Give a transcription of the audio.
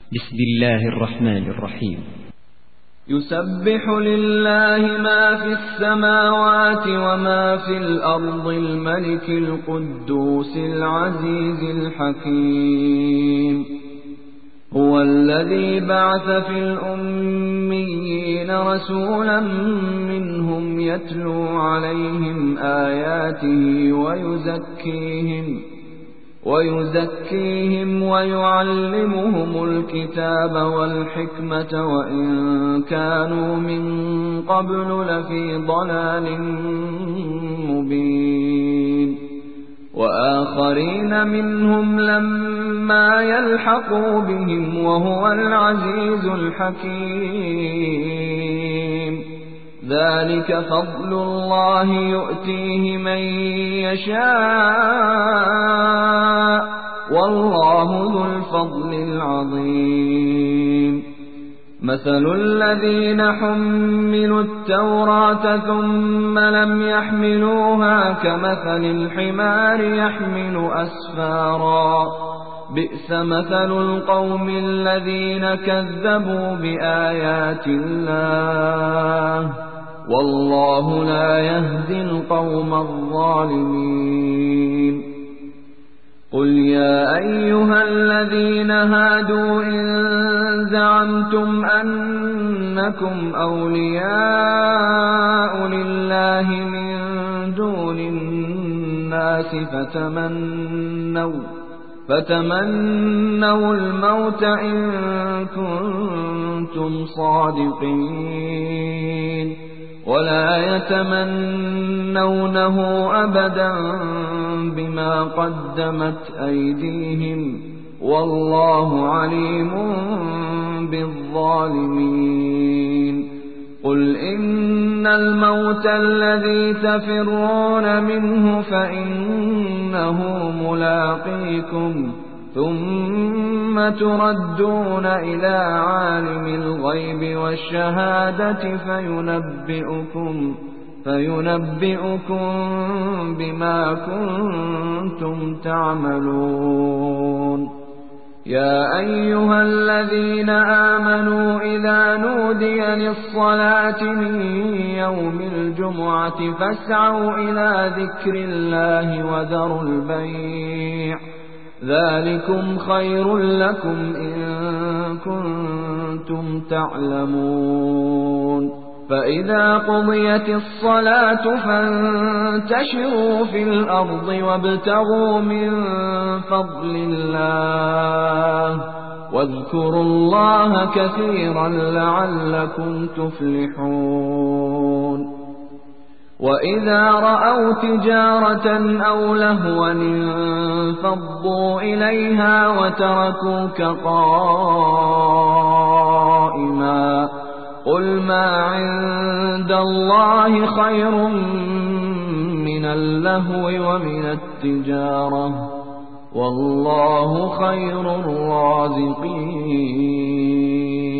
بسم الله الرحمن الرحيم. يسبح لله ما في السماوات وما في الأرض الملك القدوس العزيز الحكيم. هو الذي بعث في الأميين رسولا منهم يتلو عليهم آياته ويزكيهم ويعلمهم الكتاب والحكمة وإن كانوا من قبل لفي ضلال مبين. وآخرين منهم لما يلحقوا بهم وهو العزيز الحكيم. ذلك فضل الله يؤتيه من يشاء والله ذو الفضل العظيم. مثل الذين حملوا التوراة ثم لم يحملوها كمثل الحمار يحمل أسفارا بئس مثل القوم الذين كذبوا بآيات الله والله لا يهدي القوم الظالمين. قل يا أيها الذين هادوا إن زعمتم أنكم أولياء لله من دون الناس فتمنوا الموت إن كنتم صادقين ولا يتمنونه أبدا بما قدمت أيديهم والله عليم بالظالمين. قل إن الموت الذي تفرون منه فإنه ملاقيكم ثم تردون إلى عالم الغيب والشهادة فينبئكم بما كنتم تعملون. يا أيها الذين آمنوا إذا نودي للصلاة من يوم الجمعة فاسعوا إلى ذكر الله وذروا البيع ذلكم خير لكم إن كنتم تعلمون. فإذا قضيت الصلاة فانتشروا في الأرض وابتغوا من فضل الله واذكروا الله كثيرا لعلكم تفلحون. وإذا رأوا تجارة أو لهوا انفضوا إليها وتركوك قائما قل ما عند الله خير من اللهو ومن التجارة والله خير الرازقين.